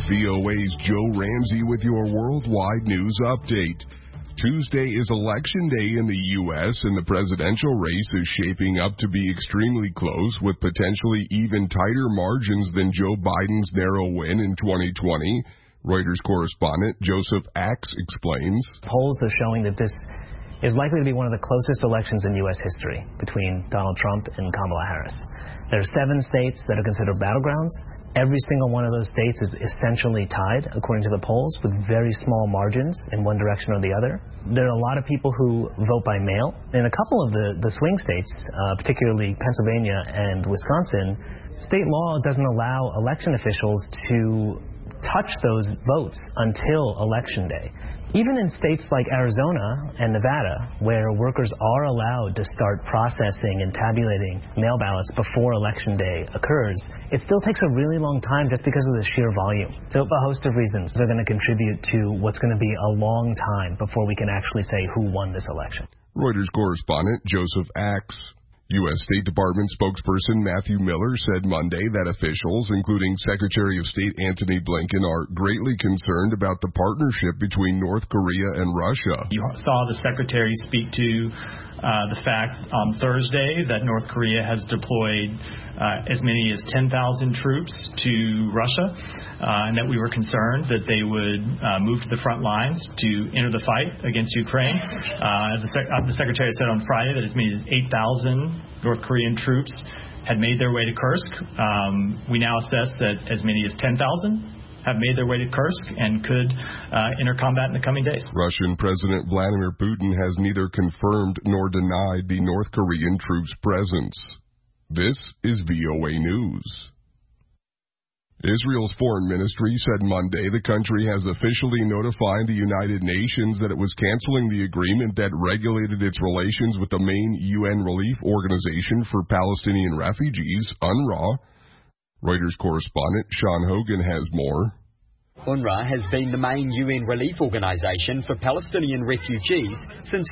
VOA's Joe Ramsey with your worldwide news update. Tuesday is Election Day in the U.S., and the presidential race is shaping up to be extremely close, with potentially even tighter margins than Joe Biden's narrow win in 2020. Reuters correspondent Joseph Axe explains. Polls are showing that this is likely to be one of the closest elections in U.S. history between Donald Trump and Kamala Harris. There are 7 states that are considered battlegrounds. Every single one of those states is essentially tied, according to the polls, with very small margins in one direction or the other. There are a lot of people who vote by mail. In a couple of the swing states, particularly Pennsylvania and Wisconsin, state law doesn't allow election officials to touch those votes until Election Day. Even in states like Arizona and Nevada, where workers are allowed to start processing and tabulating mail ballots before Election Day occurs, it still takes a really long time just because of the sheer volume. So a host of reasons are going to contribute to what's going to be a long time before we can actually say who won this election. Reuters correspondent Joseph Axe. U.S. State Department spokesperson Matthew Miller said Monday that officials, including Secretary of State Antony Blinken, are greatly concerned about the partnership between North Korea and Russia. You saw the Secretary speak to the fact on Thursday that North Korea has deployed as many as 10,000 troops to Russia, and that we were concerned that they would move to the front lines to enter the fight against Ukraine. As the Secretary said on Friday that as many as 8,000 North Korean troops had made their way to Kursk. We now assess that as many as 10,000 have made their way to Kursk and could enter combat in the coming days. Russian President Vladimir Putin has neither confirmed nor denied the North Korean troops' presence. This is VOA News. Israel's foreign ministry said Monday the country has officially notified the United Nations that it was canceling the agreement that regulated its relations with the main UN relief organization for Palestinian refugees, UNRWA. Reuters correspondent Sean Hogan has more. UNRWA has been the main UN relief organisation for Palestinian refugees since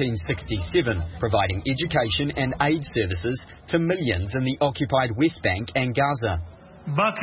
1967, providing education and aid services to millions in the occupied West Bank and Gaza. But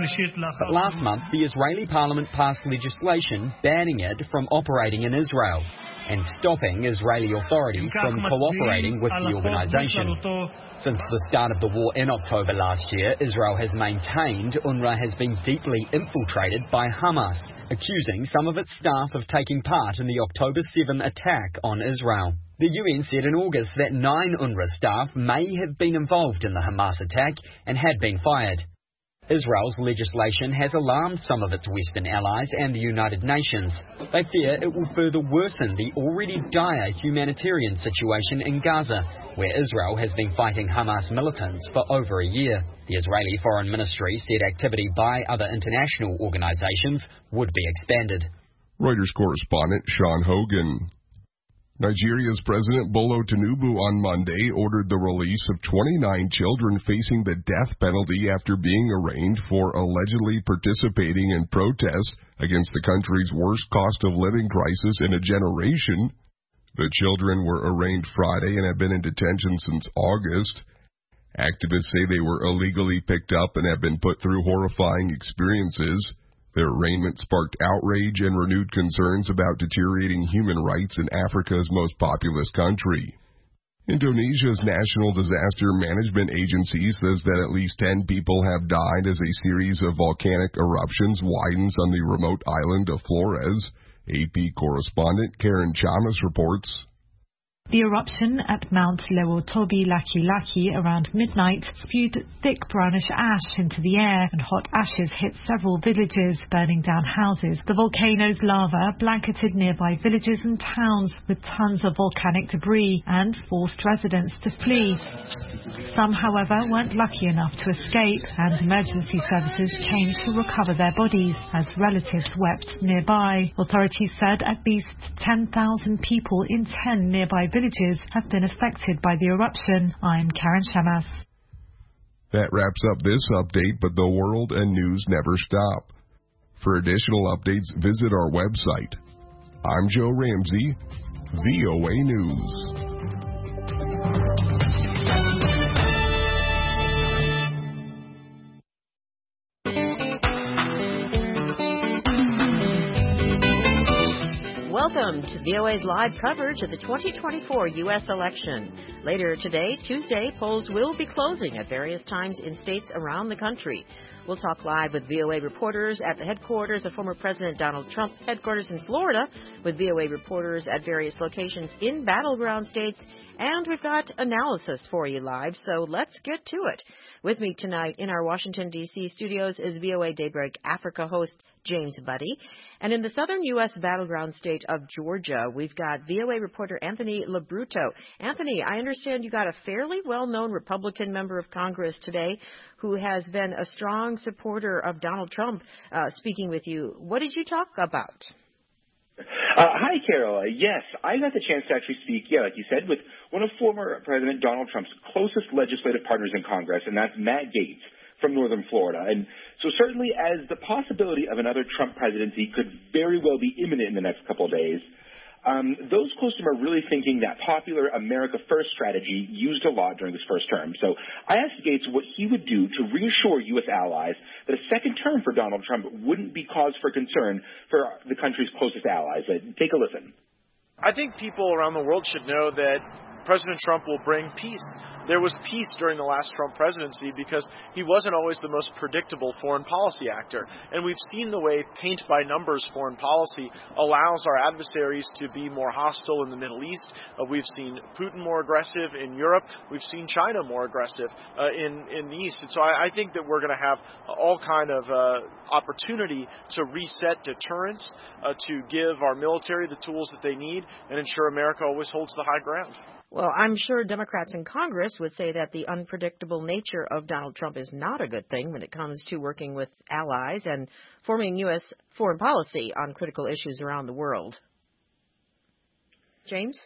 last month, the Israeli parliament passed legislation banning it from operating in Israel and stopping Israeli authorities from cooperating with the organisation. Since the start of the war in October last year, Israel has maintained UNRWA has been deeply infiltrated by Hamas, accusing some of its staff of taking part in the October 7 attack on Israel. The UN said in August that 9 UNRWA staff may have been involved in the Hamas attack and had been fired. Israel's legislation has alarmed some of its Western allies and the United Nations. They fear it will further worsen the already dire humanitarian situation in Gaza, where Israel has been fighting Hamas militants for over a year. The Israeli Foreign Ministry said activity by other international organizations would be expanded. Reuters correspondent Sean Hogan. Nigeria's President Bola Tinubu on Monday ordered the release of 29 children facing the death penalty after being arraigned for allegedly participating in protests against the country's worst cost of living crisis in a generation. The children were arraigned Friday and have been in detention since August. Activists say they were illegally picked up and have been put through horrifying experiences. Their arraignment sparked outrage and renewed concerns about deteriorating human rights in Africa's most populous country. Indonesia's National Disaster Management Agency says that at least 10 people have died as a series of volcanic eruptions widens on the remote island of Flores. AP correspondent Karen Chamas reports. The eruption at Mount Lewotobi Laki-Laki around midnight spewed thick brownish ash into the air, and hot ashes hit several villages, burning down houses. The volcano's lava blanketed nearby villages and towns with tons of volcanic debris and forced residents to flee. Some, however, weren't lucky enough to escape, and emergency services came to recover their bodies as relatives wept nearby. Authorities said at least 10,000 people in 10 nearby villages have been affected by the eruption. I'm Karen Chamas. That wraps up this update, but the world and news never stop. For additional updates, visit our website. I'm Joe Ramsey, VOA News. Welcome to VOA's live coverage of the 2024 U.S. election. Later today, Tuesday, polls will be closing at various times in states around the country. We'll talk live with VOA reporters at the headquarters of former President Donald Trump headquarters in Florida, with VOA reporters at various locations in battleground states, and we've got analysis for you live, so let's get to it. With me tonight in our Washington, D.C. studios is VOA Daybreak Africa host James Buddy. And in the southern U.S. battleground state of Georgia, we've got VOA reporter Anthony LaBruto. Anthony, I understand you got a fairly well-known Republican member of Congress today who has been a strong supporter of Donald Trump speaking with you. What did you talk about? Hi, Carol. Yes, I got the chance to actually speak, like you said, with one of former President Donald Trump's closest legislative partners in Congress, and that's Matt Gaetz from northern Florida. And so certainly as the possibility of another Trump presidency could very well be imminent in the next couple of days, those close to him are really thinking that popular America First strategy used a lot during his first term. So I asked Gaetz what he would do to reassure U.S. allies that a second term for Donald Trump wouldn't be cause for concern for the country's closest allies. Take a listen. I think people around the world should know that President Trump will bring peace. There was peace during the last Trump presidency because he wasn't always the most predictable foreign policy actor. And we've seen the way paint-by-numbers foreign policy allows our adversaries to be more hostile in the Middle East. We've seen Putin more aggressive in Europe. We've seen China more aggressive in the East. And so I think that we're going to have all kind of opportunity to reset deterrence, to give our military the tools that they need, and ensure America always holds the high ground. Well, I'm sure Democrats in Congress would say that the unpredictable nature of Donald Trump is not a good thing when it comes to working with allies and forming U.S. foreign policy on critical issues around the world. James?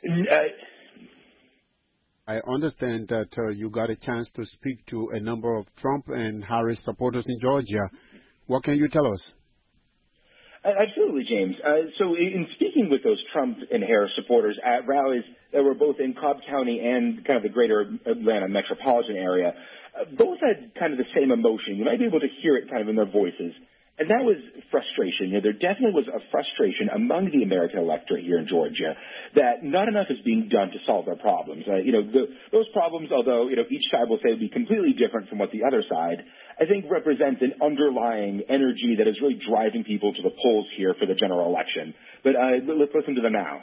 I understand that you got a chance to speak to a number of Trump and Harris supporters in Georgia. What can you tell us? Absolutely, James. So in speaking with those Trump and Harris supporters at rallies that were both in Cobb County and kind of the greater Atlanta metropolitan area, both had kind of the same emotion. You might be able to hear it kind of in their voices. And that was frustration. There definitely was a frustration among the American electorate here in Georgia that not enough is being done to solve their problems. Those problems, although each side will say would be completely different from what the other side, I think represents an underlying energy that is really driving people to the polls here for the general election. But let's listen to them now.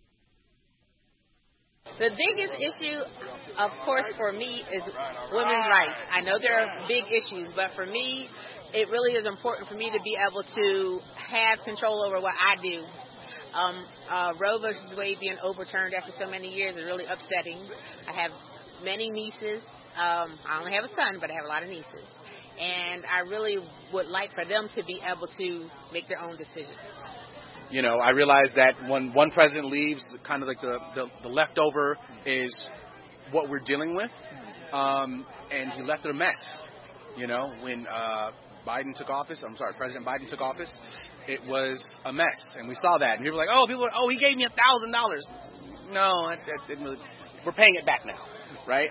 The biggest issue, of course, for me is women's rights. I know there are big issues, but for me, it really is important for me to be able to have control over what I do. Roe versus Wade being overturned after so many years is really upsetting. I have many nieces. I only have a son, but I have a lot of nieces. And I really would like for them to be able to make their own decisions. I realize that when one president leaves, kind of like the leftover is what we're dealing with. And he left it a mess. When President Biden took office, it was a mess. And we saw that. And people were like, he gave me $1,000. No, that didn't really. We're paying it back now, right?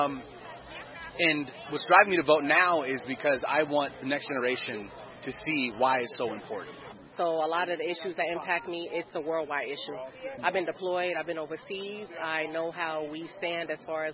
And what's driving me to vote now is because I want the next generation to see why it's so important. So a lot of the issues that impact me, it's a worldwide issue. I've been deployed. I've been overseas. I know how we stand as far as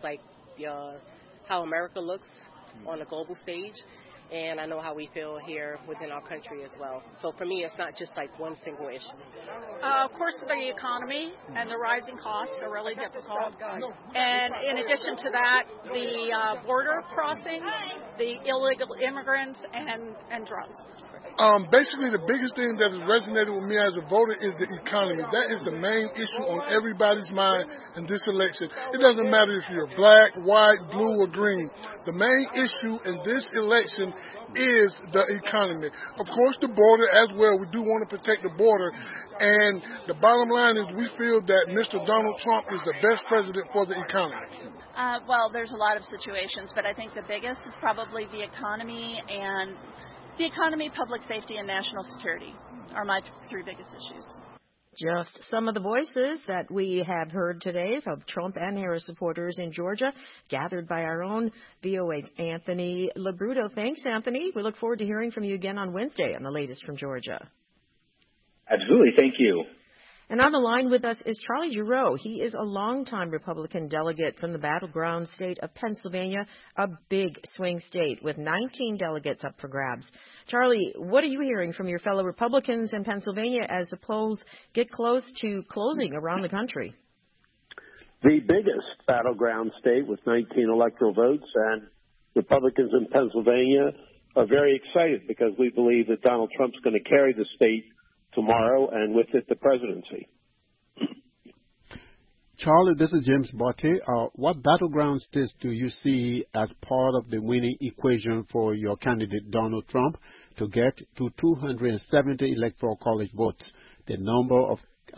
how America looks on the global stage. And I know how we feel here within our country as well. So for me, it's not just one single issue. Of course, the economy and the rising costs are really difficult. And in addition to that, the border crossings, the illegal immigrants, and drugs. Basically, the biggest thing that has resonated with me as a voter is the economy. That is the main issue on everybody's mind in this election. It doesn't matter if you're black, white, blue, or green. The main issue in this election is the economy. Of course, the border as well. We do want to protect the border. And the bottom line is we feel that Mr. Donald Trump is the best president for the economy. Well, there's a lot of situations, but I think the biggest is probably the economy and the economy, public safety, and national security are my three biggest issues. Just some of the voices that we have heard today of Trump and Harris supporters in Georgia, gathered by our own VOA's Anthony LaBruto. Thanks, Anthony. We look forward to hearing from you again on Wednesday on the latest from Georgia. Absolutely. Thank you. And on the line with us is Charlie Giroux. He is a longtime Republican delegate from the battleground state of Pennsylvania, a big swing state with 19 delegates up for grabs. Charlie, what are you hearing from your fellow Republicans in Pennsylvania as the polls get close to closing around the country? The biggest battleground state with 19 electoral votes, and Republicans in Pennsylvania are very excited because we believe that Donald Trump's going to carry the state tomorrow, and with it, the presidency. Charlie, this is James Botte. What battleground states do you see as part of the winning equation for your candidate, Donald Trump, to get to 270 electoral college votes, the number of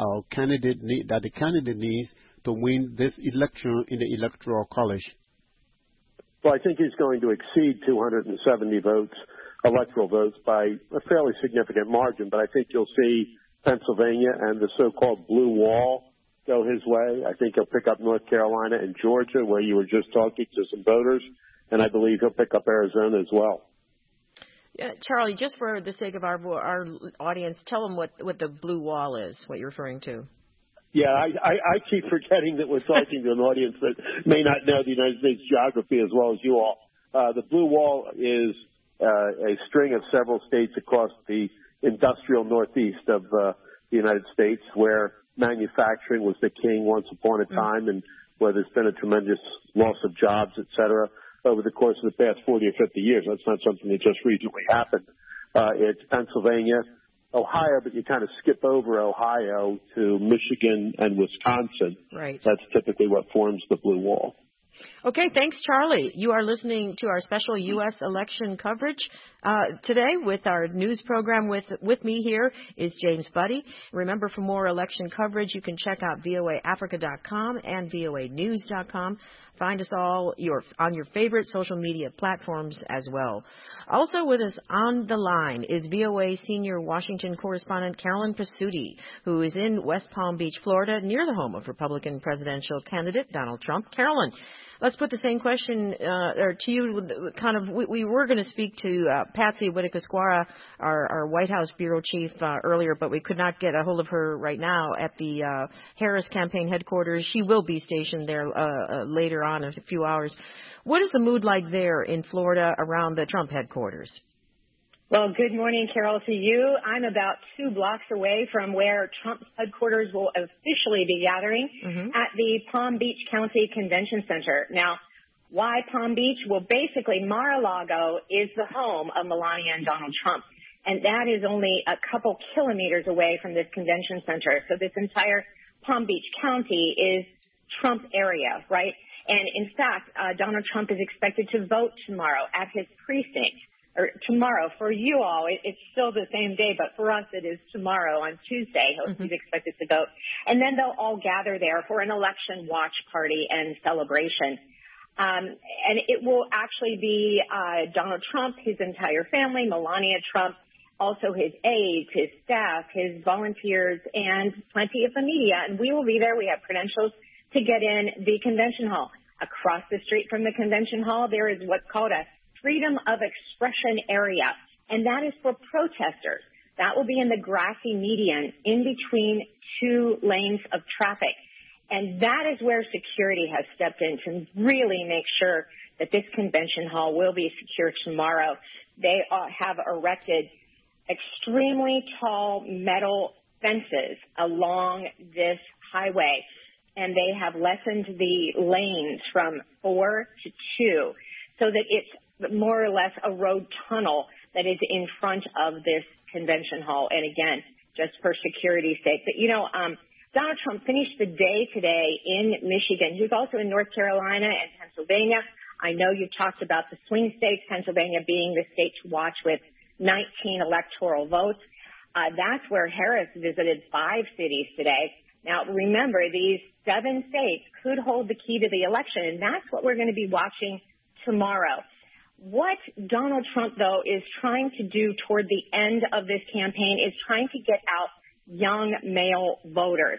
that the candidate needs to win this election in the electoral college? Well, I think he's going to exceed 270 votes, electoral votes, by a fairly significant margin. But I think you'll see Pennsylvania and the so-called blue wall go his way. I think he'll pick up North Carolina and Georgia, where you were just talking to some voters, and I believe he'll pick up Arizona as well. Yeah, Charlie, just for the sake of our audience, tell them what the blue wall is, what you're referring to. Yeah, I keep forgetting that we're talking to an audience that may not know the United States geography as well as you all. The blue wall is a string of several states across the industrial northeast of the United States, where manufacturing was the king once upon a time, and where there's been a tremendous loss of jobs, et cetera, over the course of the past 40 or 50 years. That's not something that just recently happened. It's Pennsylvania, Ohio, but you kind of skip over Ohio to Michigan and Wisconsin. Right. That's typically what forms the blue wall. Okay, thanks, Charlie. You are listening to our special U.S. election coverage today with our news program. With me here is James Budde. Remember, for more election coverage, you can check out voaafrica.com and voanews.com. Find us all on your favorite social media platforms as well. Also with us on the line is VOA senior Washington correspondent Carolyn Pasuti, who is in West Palm Beach, Florida, near the home of Republican presidential candidate Donald Trump. Carolyn, let's put the same question to you. We were going to speak to Patsy Widakuswara, our White House bureau chief, earlier, but we could not get a hold of her right now at the Harris campaign headquarters. She will be stationed there later on in a few hours. What is the mood like there in Florida around the Trump headquarters? Well, good morning, Carol, to you. I'm about 2 blocks away from where Trump's headquarters will officially be gathering at the Palm Beach County Convention Center. Now, why Palm Beach? Well, basically, Mar-a-Lago is the home of Melania and Donald Trump, and that is only a couple kilometers away from this convention center. So this entire Palm Beach County is Trump area, right? And in fact, Donald Trump is expected to vote tomorrow at his precinct, or tomorrow. For you all, it's still the same day, but for us, it is tomorrow on Tuesday. He's expected to vote. And then they'll all gather there for an election watch party and celebration. And it will actually be Donald Trump, his entire family, Melania Trump, also his aides, his staff, his volunteers, and plenty of the media. And we will be there. We have credentials to get in the convention hall. Across the street from the convention hall, there is what's called a freedom of expression area, and that is for protesters. That will be in the grassy median in between 2 lanes of traffic. And that is where security has stepped in to really make sure that this convention hall will be secure tomorrow. They have erected extremely tall metal fences along this highway, and they have lessened the lanes from 4 to 2 so that it's more or less a road tunnel that is in front of this convention hall. And again, just for security's sake. But, Donald Trump finished the day today in Michigan. He was also in North Carolina and Pennsylvania. I know you talked about the swing states, Pennsylvania being the state to watch with 19 electoral votes. That's where Harris visited 5 cities today. Now, remember, these 7 states could hold the key to the election, and that's what we're going to be watching tomorrow. What Donald Trump, though, is trying to do toward the end of this campaign is trying to get out young male voters.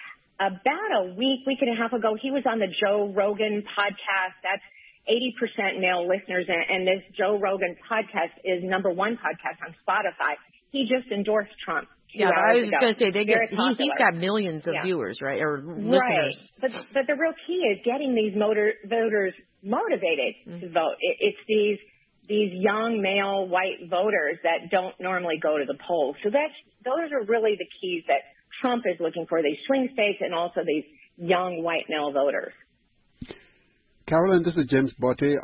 About a week and a half ago, he was on the Joe Rogan podcast. That's 80% male listeners, and this Joe Rogan podcast is #1 podcast on Spotify. He just endorsed Trump. Yeah, I was ago. going to say he's got millions of Yeah. viewers, right, or Right. listeners. But the real key is getting these voters motivated to vote. It's these young male white voters that don't normally go to the polls. So those are really the keys that Trump is looking for, these swing states and also these young white male voters. Carolyn, this is James Botte.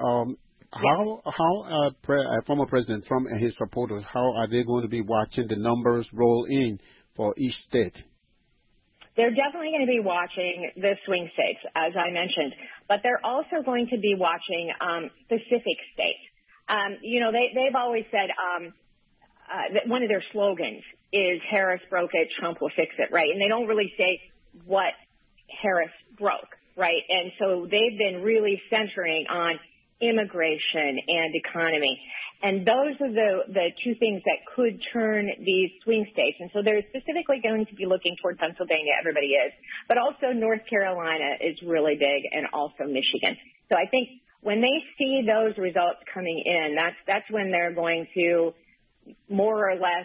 How former President Trump and his supporters, how are they going to be watching the numbers roll in for each state? They're definitely going to be watching the swing states, as I mentioned, but they're also going to be watching specific states. They've always said that one of their slogans is Harris broke it, Trump will fix it, right? And they don't really say what Harris broke, right? And so they've been really centering on immigration and economy. And those are the two things that could turn these swing states. And so they're specifically going to be looking toward Pennsylvania, everybody is. But also North Carolina is really big, and also Michigan. So I think when they see those results coming in, that's when they're going to more or less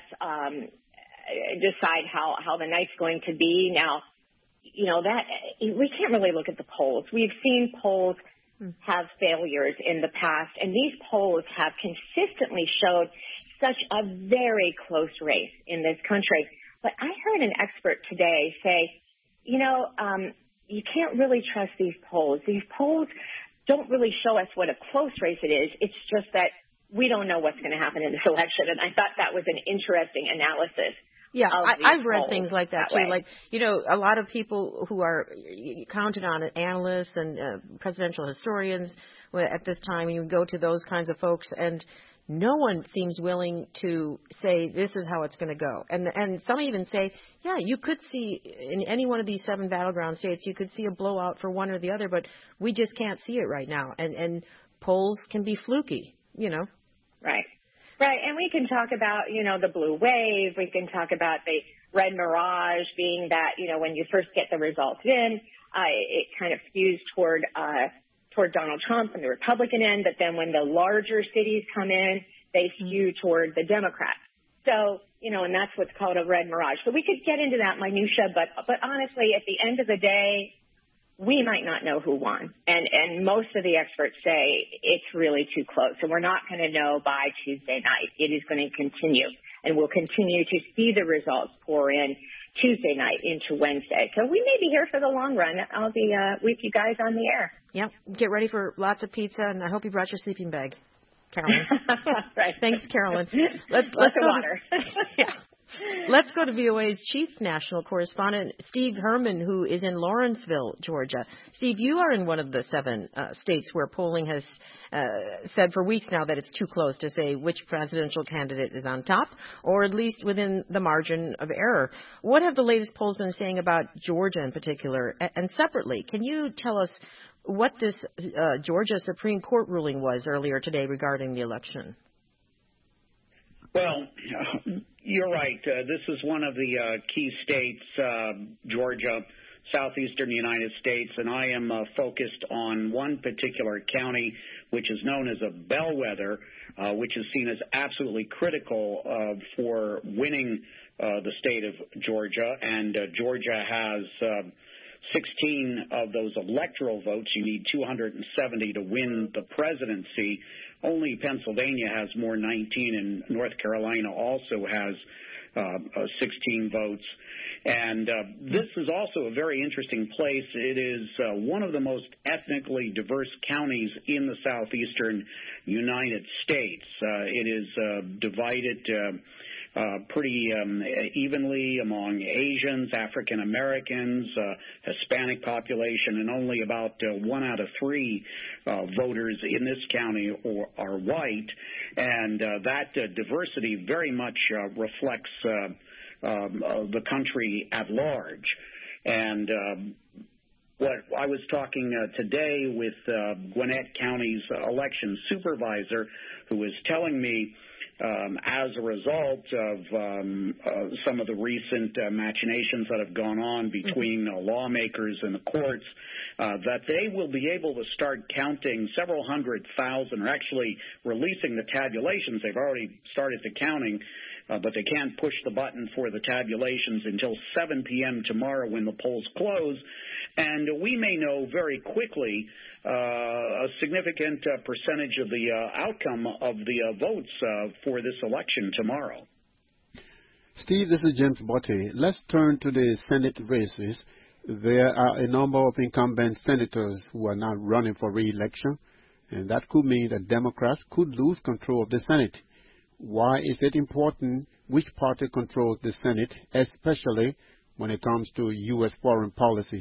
decide how the night's going to be. Now, that we can't really look at the polls. We've seen polls have failures in the past, and these polls have consistently showed such a very close race in this country. But I heard an expert today say, you can't really trust these polls. These polls don't really show us what a close race it is. It's just that we don't know what's going to happen in this election. And I thought that was an interesting analysis. Yeah, I've read things like that too. Way. Like, a lot of people who are counted on, analysts and presidential historians at this time, you go to those kinds of folks, and no one seems willing to say this is how it's going to go. And some even say, yeah, you could see in any one of these 7 battleground states, you could see a blowout for one or the other, but we just can't see it right now. And polls can be fluky, Right. Right, and we can talk about, the blue wave. We can talk about the red mirage being that, when you first get the results in, it kind of skews toward Donald Trump and the Republican end. But then when the larger cities come in, they skew toward the Democrats. So, and that's what's called a red mirage. So we could get into that minutia, but honestly, at the end of the day, we might not know who won. And most of the experts say it's really too close. And we're not going to know by Tuesday night. It is going to continue. And we'll continue to see the results pour in Tuesday night into Wednesday. So we may be here for the long run. I'll be with you guys on the air. Yep. Get ready for lots of pizza, and I hope you brought your sleeping bag, Carolyn. Right. Thanks, Carolyn. Let's go water. Yeah. Let's go to VOA's chief national correspondent, Steve Herman, who is in Lawrenceville, Georgia. Steve, you are in one of the 7 states where polling has said for weeks now that it's too close to say which presidential candidate is on top, or at least within the margin of error. What have the latest polls been saying about Georgia in particular? And separately, can you tell us what this Georgia Supreme Court ruling was earlier today regarding the election? Well, you're right. This is one of the key states, Georgia, southeastern United States, and I am focused on one particular county, which is known as a bellwether, which is seen as absolutely critical for winning the state of Georgia. And Georgia has 16 of those electoral votes. You need 270 to win the presidency. Only Pennsylvania has more, 19, and North Carolina also has 16 votes. And this is also a very interesting place. It is one of the most ethnically diverse counties in the southeastern United States. It is divided pretty evenly among Asians, African Americans, Hispanic population, and only about 1 out of 3 voters in this county are white. And that diversity very much reflects the country at large. And what I was talking today with Gwinnett County's election supervisor, who was telling me as a result of some of the recent machinations that have gone on between lawmakers and the courts, that they will be able to start counting several 100,000, or actually releasing the tabulations. They've already started the counting, but they can't push the button for the tabulations until 7 p.m. tomorrow when the polls close. And we may know very quickly a significant percentage of the outcome of the votes for this election tomorrow. Steve, this is James Botte. Let's turn to the Senate races. There are a number of incumbent senators who are not running for re-election, and that could mean that Democrats could lose control of the Senate. Why is it important which party controls the Senate, especially when it comes to U.S. foreign policy?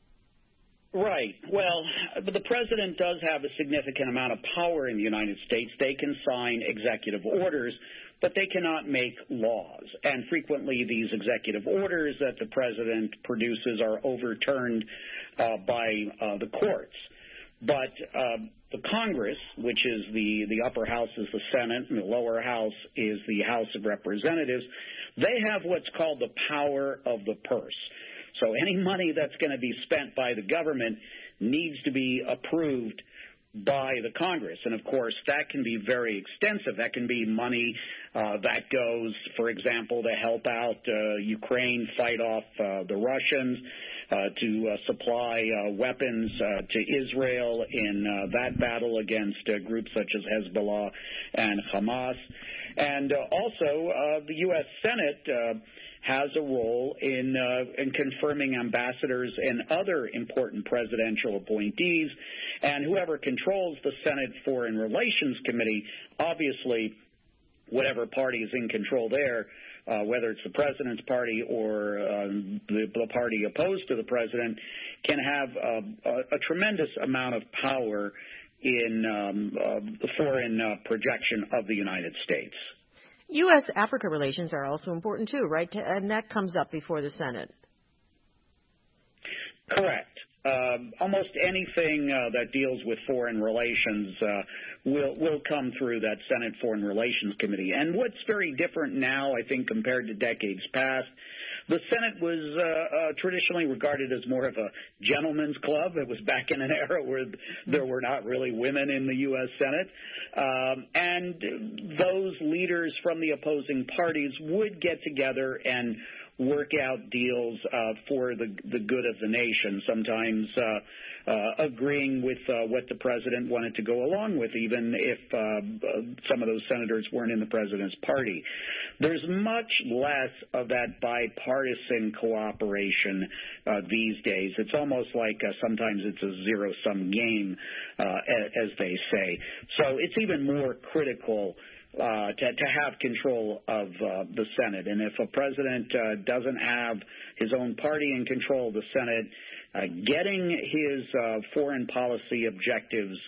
Right. Well, but the president does have a significant amount of power in the United States. They can sign executive orders, but they cannot make laws. And frequently these executive orders that the president produces are overturned by the courts. But the Congress, which is the upper house is the Senate and the lower house is the House of Representatives, they have what's called the power of the purse. So any money that's going to be spent by the government needs to be approved by the Congress. And, of course, that can be very extensive. That can be money that goes, for example, to help out Ukraine fight off the Russians, to supply weapons to Israel in that battle against groups such as Hezbollah and Hamas. And also the U.S. Senate has a role in confirming ambassadors and other important presidential appointees. And whoever controls the Senate Foreign Relations Committee, obviously, whatever party is in control there, whether it's the president's party or the party opposed to the president, can have a tremendous amount of power in the foreign projection of the United States. U.S.-Africa relations are also important, too, right? And that comes up before the Senate. Correct. Almost anything that deals with foreign relations will come through that Senate Foreign Relations Committee. And what's very different now, I think, compared to decades past, the Senate was traditionally regarded as more of a gentleman's club. It was back in an era where there were not really women in the U.S. Senate. And those leaders from the opposing parties would get together and work out deals for the good of the nation, sometimes agreeing with what the president wanted to go along with, even if some of those senators weren't in the president's party. There's much less of that bipartisan cooperation these days. It's almost like sometimes it's a zero-sum game, as they say. So it's even more critical to have control of the Senate. And if a president doesn't have his own party in control of the Senate, getting his foreign policy objectives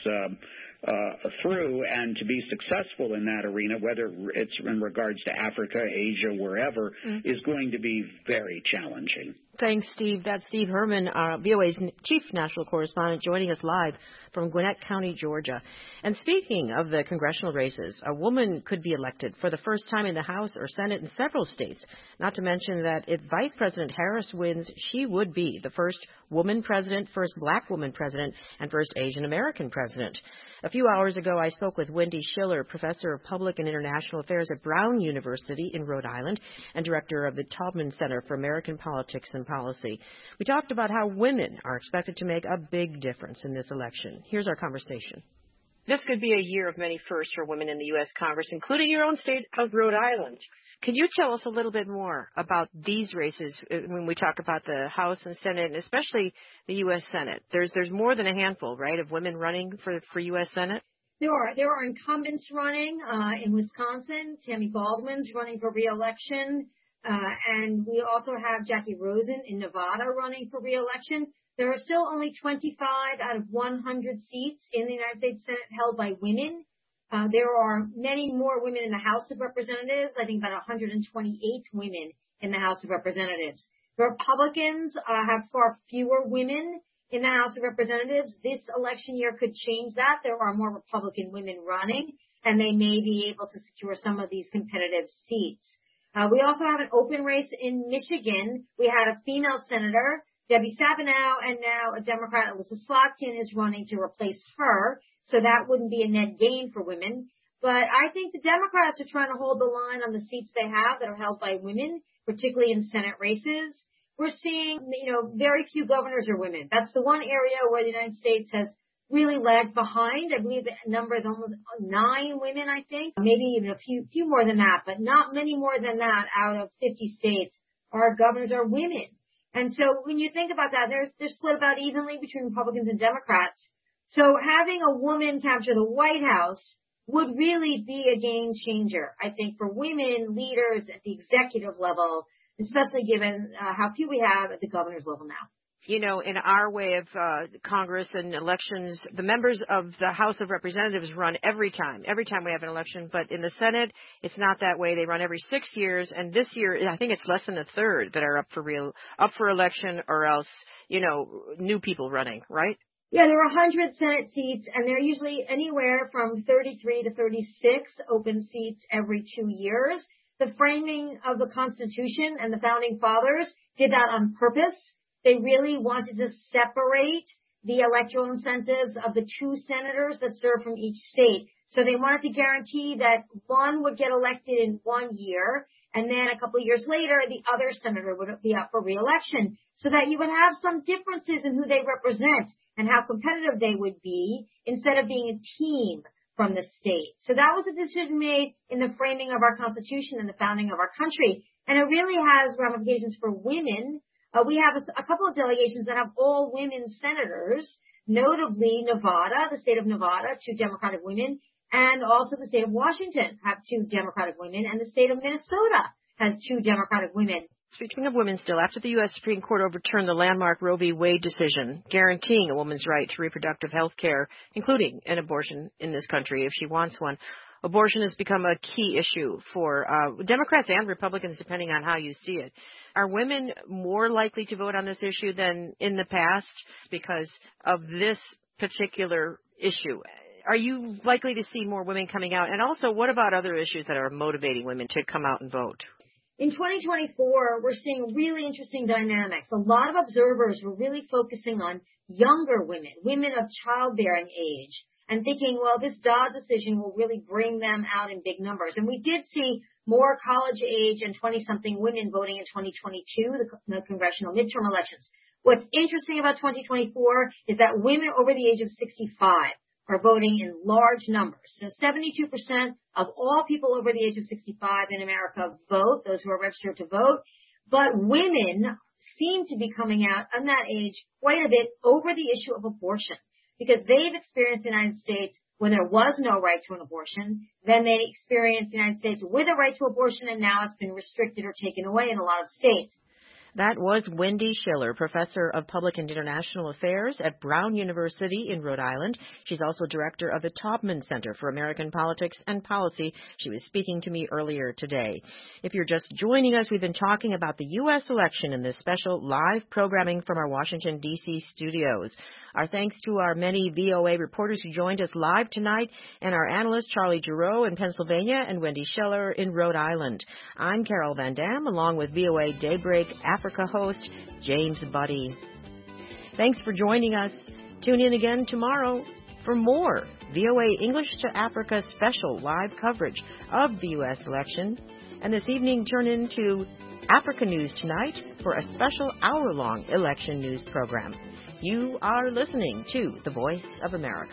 through and to be successful in that arena, whether it's in regards to Africa, Asia, wherever, is going to be very challenging. Thanks, Steve. That's Steve Herman, VOA's chief national correspondent, joining us live from Gwinnett County, Georgia. And speaking of the congressional races, a woman could be elected for the first time in the House or Senate in several states, not to mention that if Vice President Harris wins, she would be the first woman president, first black woman president, and first Asian American president. A few hours ago, I spoke with Wendy Schiller, professor of public and international affairs at Brown University in Rhode Island and director of the Taubman Center for American Politics and Policy. We talked about how women are expected to make a big difference in this election. Here's our conversation. This could be a year of many firsts for women in the U.S. Congress, including your own state of Rhode Island. Can you tell us a little bit more about these races when we talk about the House and Senate, and especially the U.S. Senate? There's more than a handful, right, of women running for U.S. Senate? There are incumbents running in Wisconsin. Tammy Baldwin's running for re-election. And we also have Jackie Rosen in Nevada running for re-election. There are still only 25 out of 100 seats in the United States Senate held by women. There are many more women in the House of Representatives, I think about 128 women in the House of Representatives. The Republicans have far fewer women in the House of Representatives. This election year could change that. There are more Republican women running, and they may be able to secure some of these competitive seats. We also have an open race in Michigan. We had a female senator Debbie Stabenow, and now a Democrat, Alyssa Slotkin, is running to replace her. So that wouldn't be a net gain for women. But I think the Democrats are trying to hold the line on the seats they have that are held by women, particularly in Senate races. We're seeing, very few governors are women. That's the one area where the United States has really lagged behind. I believe the number is almost 9 women, I think. Maybe even a few more than that, but not many more than that out of 50 states. Our governors are women. And so when you think about that, they're split about evenly between Republicans and Democrats. So having a woman capture the White House would really be a game changer, I think, for women leaders at the executive level, especially given how few we have at the governor's level now. In our way of Congress and elections, the members of the House of Representatives run every time we have an election. But in the Senate, it's not that way. They run every 6 years. And this year, I think it's less than a third that are up for election, or else, new people running, right? Yeah, there are 100 Senate seats, and they're usually anywhere from 33 to 36 open seats every 2 years. The framing of the Constitution and the Founding Fathers did that on purpose. They really wanted to separate the electoral incentives of the 2 senators that serve from each state. So they wanted to guarantee that one would get elected in 1 year, and then a couple of years later, the other senator would be up for re-election, so that you would have some differences in who they represent and how competitive they would be, instead of being a team from the state. So that was a decision made in the framing of our Constitution and the founding of our country. And it really has ramifications for women. We have a couple of delegations that have all women senators, notably Nevada, the state of Nevada, 2 Democratic women, and also the state of Washington have 2 Democratic women, and the state of Minnesota has 2 Democratic women. Speaking of women still, after the U.S. Supreme Court overturned the landmark Roe v. Wade decision, guaranteeing a woman's right to reproductive health care, including an abortion in this country if she wants one, abortion has become a key issue for Democrats and Republicans, depending on how you see it. Are women more likely to vote on this issue than in the past because of this particular issue? Are you likely to see more women coming out? And also, what about other issues that are motivating women to come out and vote? In 2024, we're seeing really interesting dynamics. A lot of observers were really focusing on younger women, women of childbearing age, and thinking, well, this Dobbs decision will really bring them out in big numbers. And we did see more college age and 20-something women voting in 2022, the congressional midterm elections. What's interesting about 2024 is that women over the age of 65 are voting in large numbers. So 72% of all people over the age of 65 in America vote, those who are registered to vote. But women seem to be coming out on that age quite a bit over the issue of abortion, because they've experienced the United States when there was no right to an abortion. Then they experienced the United States with a right to abortion, and now it's been restricted or taken away in a lot of states. That was Wendy Schiller, professor of public and international affairs at Brown University in Rhode Island. She's also director of the Taubman Center for American Politics and Policy. She was speaking to me earlier today. If you're just joining us, we've been talking about the U.S. election in this special live programming from our Washington, D.C. studios. Our thanks to our many VOA reporters who joined us live tonight, and our analyst Charlie Giroux in Pennsylvania and Wendy Schiller in Rhode Island. I'm Carol Van Dam, along with VOA Daybreak Africa host James Buddy. Thanks for joining us. Tune in again tomorrow for more VOA English to Africa special live coverage of the U.S. election. And this evening, turn into Africa News Tonight for a special hour-long election news program. You are listening to The Voice of America.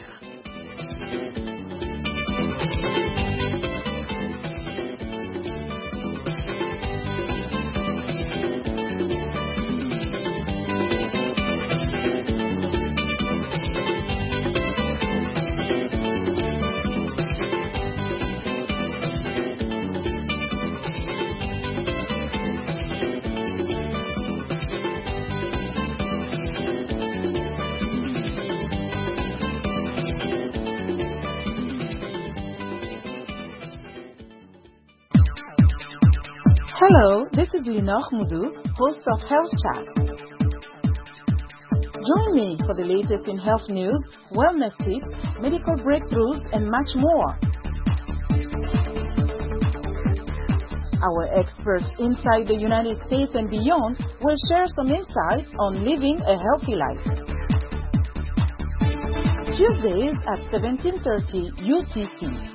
Hello, this is Lenore Moudou, host of Health Chat. Join me for the latest in health news, wellness tips, medical breakthroughs, and much more. Our experts inside the United States and beyond will share some insights on living a healthy life. Tuesdays at 17:30 UTC.